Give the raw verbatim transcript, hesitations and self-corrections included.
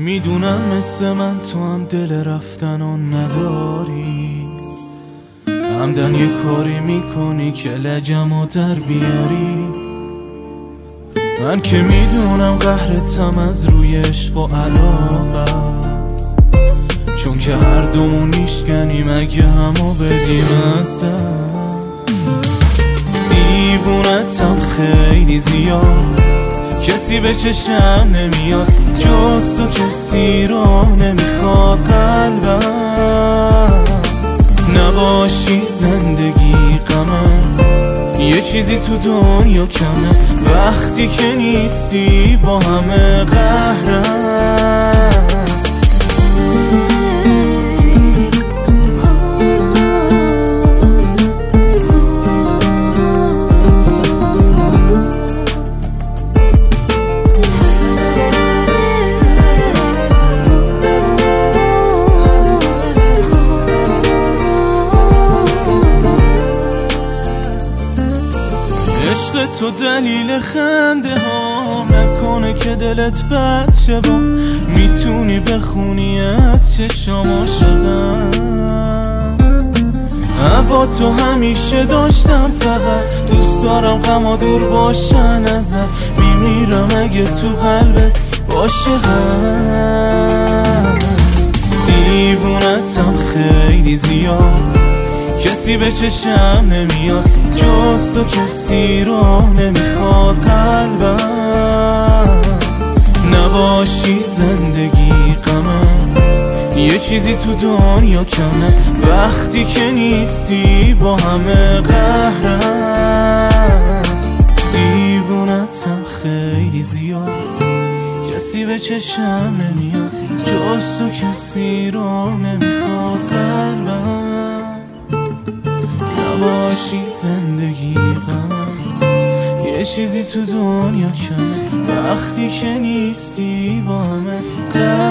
میدونم مثل من تو هم دل رفتن و نداری، همدن یه کاری میکنی که لجمو در بیاری. من که میدونم قهرتم از روی عشق و علاقه است، چون که هر دومون نیشکنیم اگه همو بدیم از دست. دیوونتم خیلی زیاد، کسی به چشم نمیاد جز تو، کسی رو نمیخواد قلبم. نباشی زندگی غمه، یه چیزی تو دنیا کمه، وقتی که نیستی با همه قهرم. عشق تو دلیل خنده ها نکنه که دلت بد شه، با میتونی بخونی از چشام عاشقم. هوا تو همیشه داشتم، فقط دوست دارم غم دور باشن ازت، میمیرم اگه تو قلبت عاشقم. دیوونتم خیلی زیاد، کسی به چشم نمیاد جز تو، کسی رو نمیخواد قلبم. نباشی زندگی غمه، یه چیزی تو دنیا کمه، وقتی که نیستی با همه قهرم. دیوونتم خیلی زیاد، کسی به چشم نمیاد جز تو، کسی رو نمیخواد قلبم. نباشی زندگی غمه، یه چیزی تو دنیا کمه، وقتی که نیستی با همه